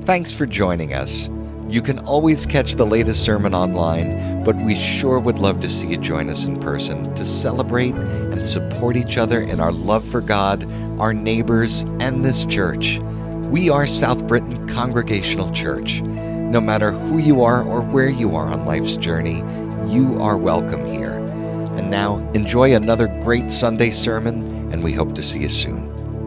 Thanks for joining us. You can always catch the latest sermon online, but we sure would love to see you join us in person to celebrate and support each other in our love for God, our neighbors, and this church. We are South Britain Congregational Church. No matter who you are or where you are on life's journey, you are welcome here. And now, enjoy another great Sunday sermon, and we hope to see you soon.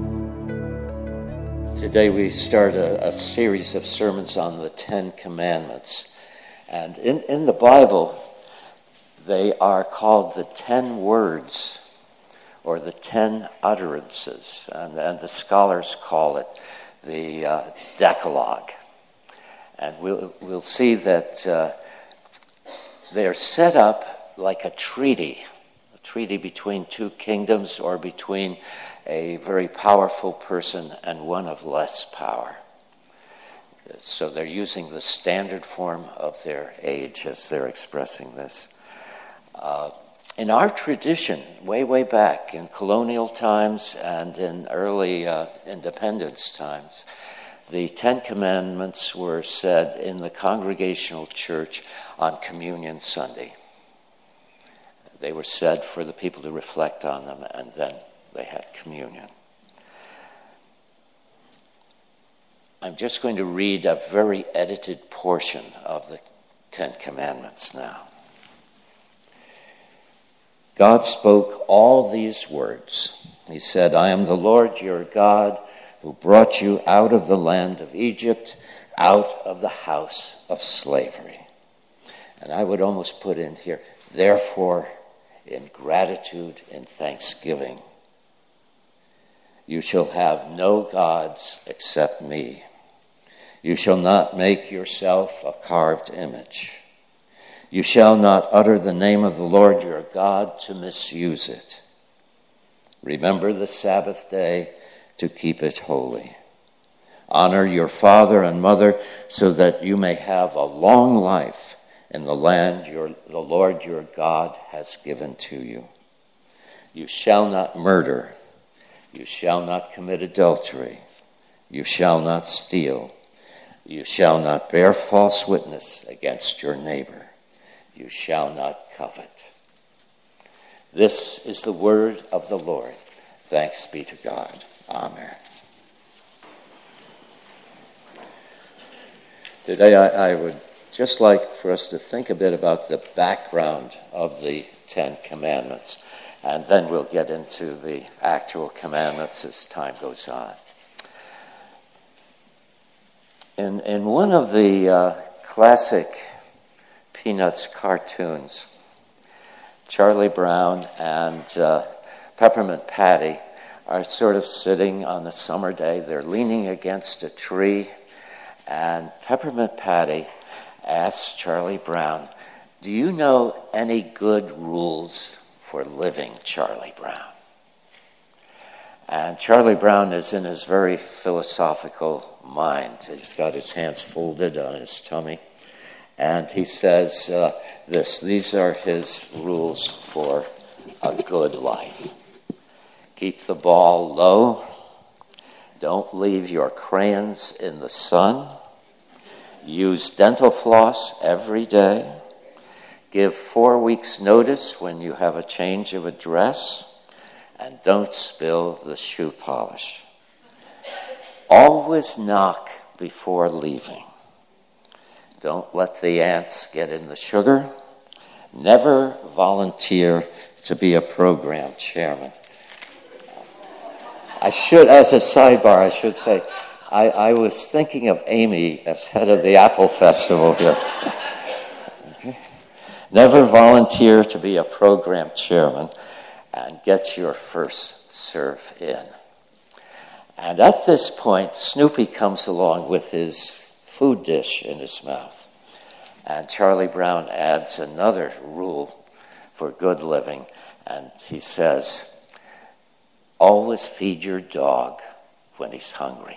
Today we start a series of sermons on the Ten Commandments. And in the Bible, they are called the 10 words, or the 10 utterances. And the scholars call it the Decalogue. And we'll see that they're set up like a treaty between two kingdoms or between a very powerful person and one of less power. So they're using the standard form of their age as they're expressing this. In our tradition, way back in colonial times and in early independence times, the Ten Commandments were said in the Congregational Church on Communion Sunday. They were said for the people to reflect on them, and then they had communion. I'm just going to read a very edited portion of the Ten Commandments now. God spoke all these words. He said, "I am the Lord your God who brought you out of the land of Egypt, out of the house of slavery." And I would almost put in here, therefore, in gratitude and thanksgiving, you shall have no gods except me. You shall not make yourself a carved image. You shall not utter the name of the Lord your God to misuse it. Remember the Sabbath day to keep it holy. Honor your father and mother so that you may have a long life in the land the Lord your God has given to you. You shall not murder. You shall not commit adultery. You shall not steal. You shall not bear false witness against your neighbor. You shall not covet. This is the word of the Lord. Thanks be to God. Amen. Today I would just like for us to think a bit about the background of the Ten Commandments. And then we'll get into the actual commandments as time goes on. In one of the classic Peanuts cartoons, Charlie Brown and Peppermint Patty are sort of sitting on a summer day. They're leaning against a tree, and Peppermint Patty asks Charlie Brown, "Do you know any good rules for living, Charlie Brown?" And Charlie Brown is in his very philosophical mind. He's got his hands folded on his tummy. And he says these are his rules for a good life. Keep the ball low. Don't leave your crayons in the sun. Use dental floss every day. Give 4 weeks' notice when you have a change of address, and don't spill the shoe polish. Always knock before leaving. Don't let the ants get in the sugar. Never volunteer to be a program chairman. As a sidebar, I should say, I was thinking of Amy as head of the Apple Festival here. Never volunteer to be a program chairman, and get your first serve in. And at this point, Snoopy comes along with his food dish in his mouth. And Charlie Brown adds another rule for good living, and he says, always feed your dog when he's hungry.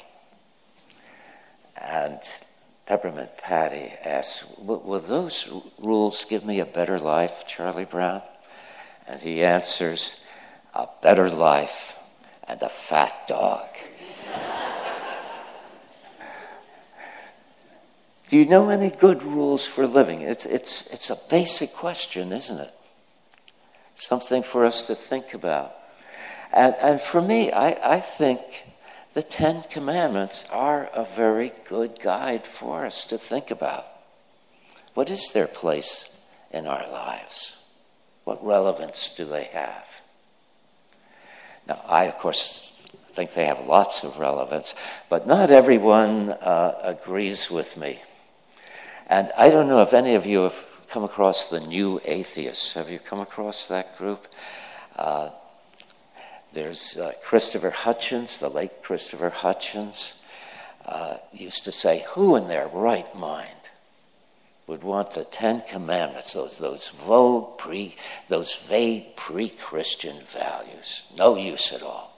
And Peppermint Patty asks, will those rules give me a better life, Charlie Brown? And he answers, a better life and a fat dog. Do you know any good rules for living? It's a basic question, isn't it? Something for us to think about. And for me, I think the Ten Commandments are a very good guide for us to think about. What is their place in our lives? What relevance do they have? Now, I, of course, think they have lots of relevance, but not everyone agrees with me. And I don't know if any of you have come across the New Atheists. Have you come across that group? There's Christopher Hitchens, the late Christopher Hitchens, used to say, who in their right mind would want the Ten Commandments, those vague pre-Christian values? No use at all.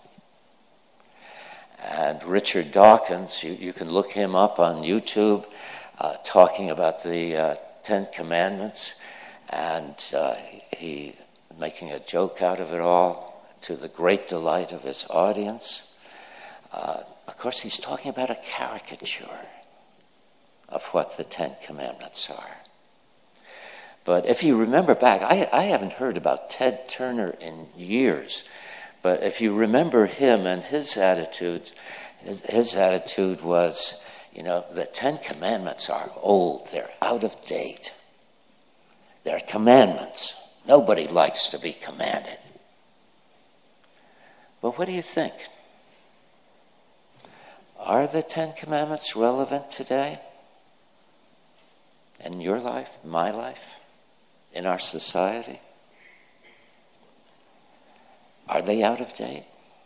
And Richard Dawkins, you can look him up on YouTube, talking about the Ten Commandments, and he making a joke out of it all, to the great delight of his audience. Of course, he's talking about a caricature of what the Ten Commandments are. But if you remember back, I haven't heard about Ted Turner in years, but if you remember him and his attitude, his attitude was, the Ten Commandments are old, they're out of date. They're commandments. Nobody likes to be commanded. But what do you think? Are the Ten Commandments relevant today? In your life, my life, in our society? Are they out of date?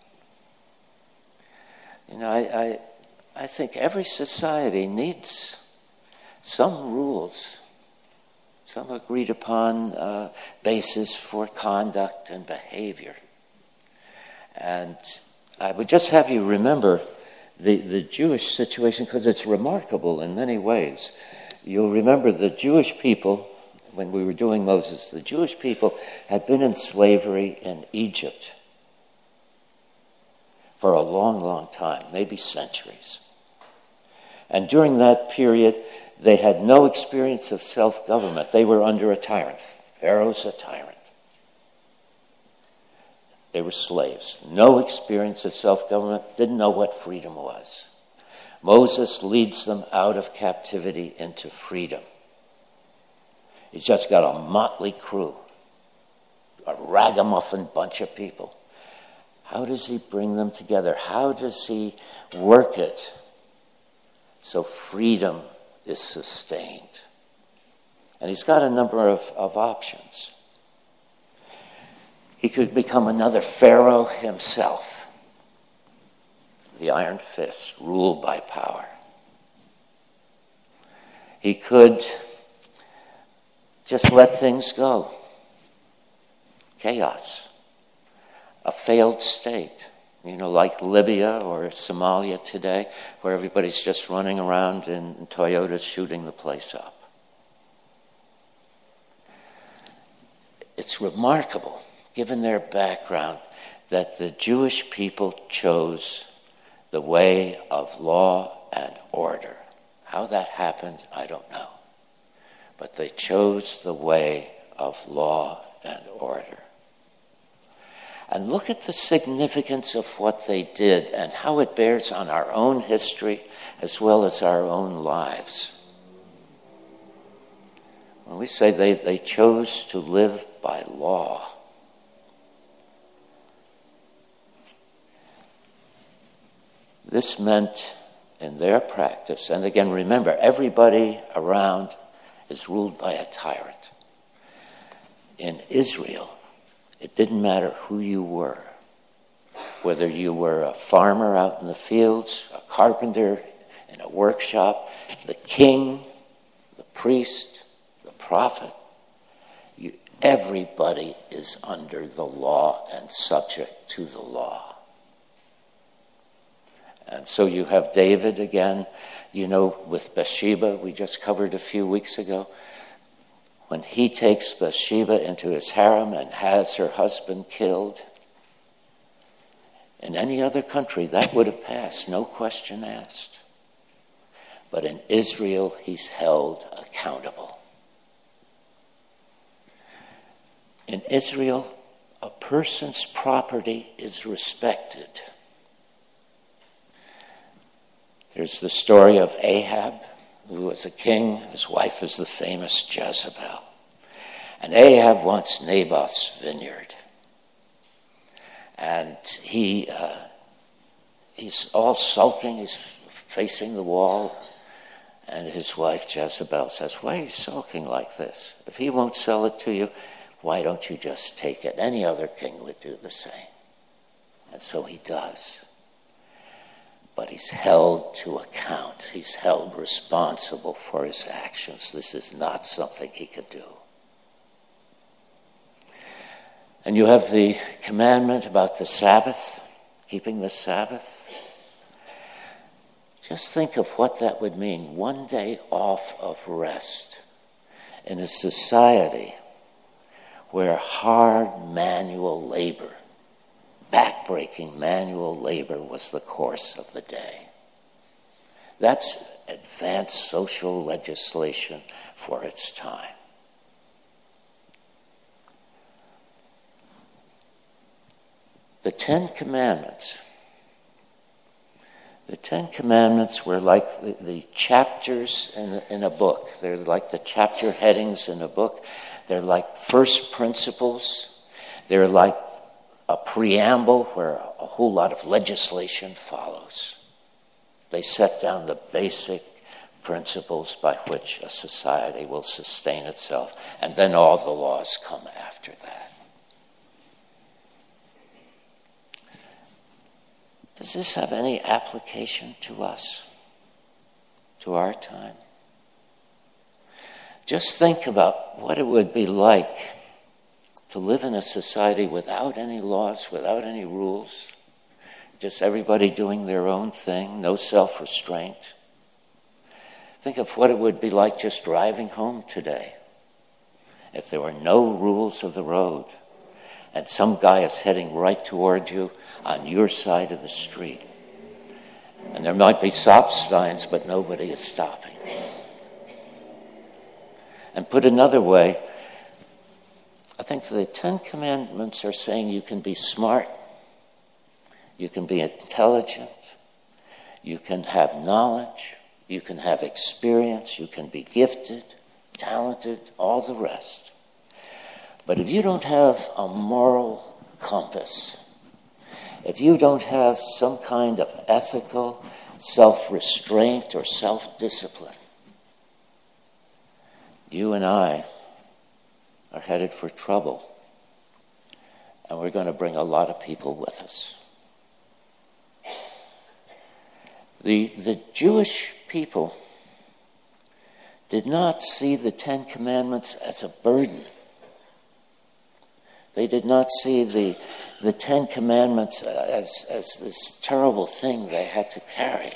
I think every society needs some rules, some agreed upon basis for conduct and behavior. And I would just have you remember the Jewish situation, because it's remarkable in many ways. You'll remember the Jewish people, when we were doing Moses, the Jewish people had been in slavery in Egypt for a long, long time, maybe centuries. And during that period, they had no experience of self-government. They were under a tyrant. Pharaoh's a tyrant. They were slaves. No experience of self-government. Didn't know what freedom was. Moses leads them out of captivity into freedom. He's just got a motley crew, a ragamuffin bunch of people. How does he bring them together? How does he work it so freedom is sustained? And he's got a number of options. He could become another Pharaoh himself. The iron fist, ruled by power. He could just let things go. Chaos. A failed state. Like Libya or Somalia today, where everybody's just running around in Toyotas shooting the place up. It's remarkable, given their background, that the Jewish people chose the way of law and order. How that happened, I don't know. But they chose the way of law and order. And look at the significance of what they did and how it bears on our own history as well as our own lives. When we say they chose to live by law, this meant in their practice, and again, remember, everybody around is ruled by a tyrant. In Israel, it didn't matter who you were, whether you were a farmer out in the fields, a carpenter in a workshop, the king, the priest, the prophet. Everybody is under the law and subject to the law. And so you have David again, with Bathsheba, we just covered a few weeks ago. When he takes Bathsheba into his harem and has her husband killed, in any other country that would have passed, no question asked. but in Israel he's held accountable. In Israel, a person's property is respected. There's the story of Ahab, who was a king. His wife is the famous Jezebel. And Ahab wants Naboth's vineyard. And he's all sulking. He's facing the wall. And his wife Jezebel says, "Why are you sulking like this? If he won't sell it to you, why don't you just take it? Any other king would do the same." And so he does. But he's held to account. He's held responsible for his actions. This is not something he could do. And you have the commandment about the Sabbath, keeping the Sabbath. Just think of what that would mean. One day off of rest in a society where hard manual labor, backbreaking manual labor was the course of the day. That's advanced social legislation for its time. The Ten Commandments. The Ten Commandments were like the chapters in a book. They're like the chapter headings in a book. They're like first principles. They're like a preamble where a whole lot of legislation follows. They set down the basic principles by which a society will sustain itself, and then all the laws come after that. Does this have any application to us, to our time? Just think about what it would be like to live in a society without any laws, without any rules, just everybody doing their own thing, no self-restraint. Think of what it would be like just driving home today if there were no rules of the road and some guy is heading right toward you on your side of the street. And there might be stop signs, but nobody is stopping. And put another way, I think the Ten Commandments are saying you can be smart, you can be intelligent, you can have knowledge, you can have experience, you can be gifted, talented, all the rest. But if you don't have a moral compass, if you don't have some kind of ethical self-restraint or self-discipline, you and I are headed for trouble, and we're going to bring a lot of people with us. The Jewish people did not see the Ten Commandments as a burden. They did not see the Ten Commandments as this terrible thing they had to carry.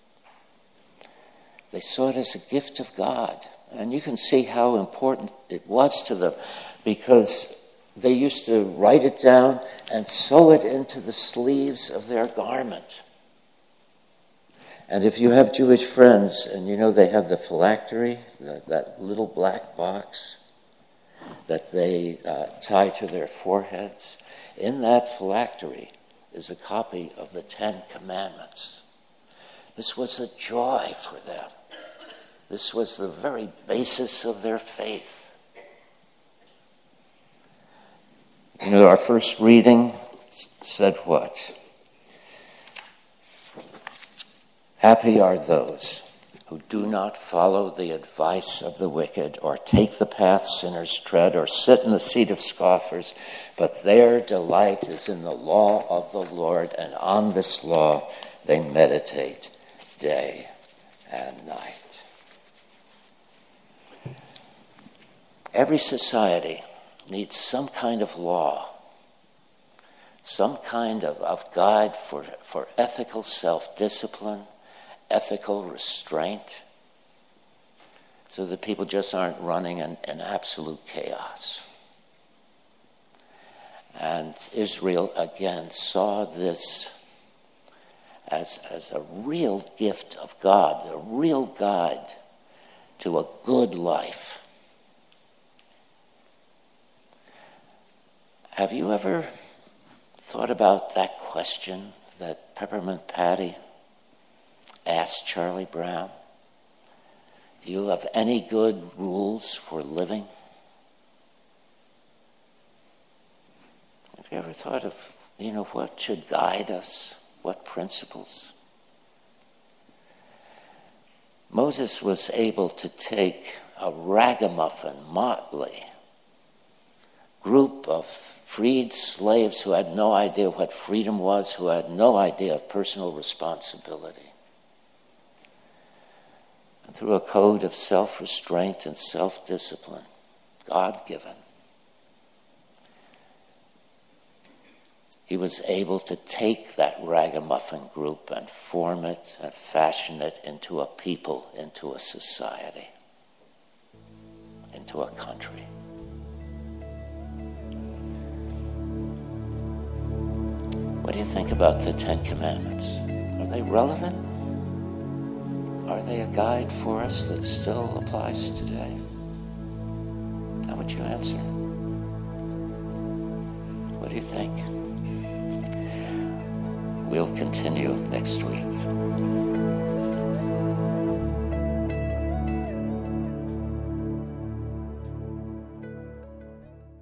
They saw it as a gift of God. And you can see how important it was to them, because they used to write it down and sew it into the sleeves of their garment. And if you have Jewish friends, and you know they have the phylactery, that little black box that they tie to their foreheads, in that phylactery is a copy of the Ten Commandments. This was a joy for them. This was the very basis of their faith. You know, our first reading said what? Happy are those who do not follow the advice of the wicked, or take the path sinners tread, or sit in the seat of scoffers, but their delight is in the law of the Lord, and on this law they meditate day and night. Every society needs some kind of law, some kind of guide for ethical self-discipline, ethical restraint, so that people just aren't running in absolute chaos. And Israel again saw this as a real gift of God, a real guide to a good life. Have you ever thought about that question that Peppermint Patty asked Charlie Brown? Do you have any good rules for living? Have you ever thought of, what should guide us? What principles? Moses was able to take a ragamuffin, motley group of freed slaves who had no idea what freedom was, who had no idea of personal responsibility. And through a code of self-restraint and self-discipline, God-given, he was able to take that ragamuffin group and form it and fashion it into a people, into a society, into a country. What do you think about the Ten Commandments? Are they relevant? Are they a guide for us that still applies today? How would you answer? What do you think? We'll continue next week.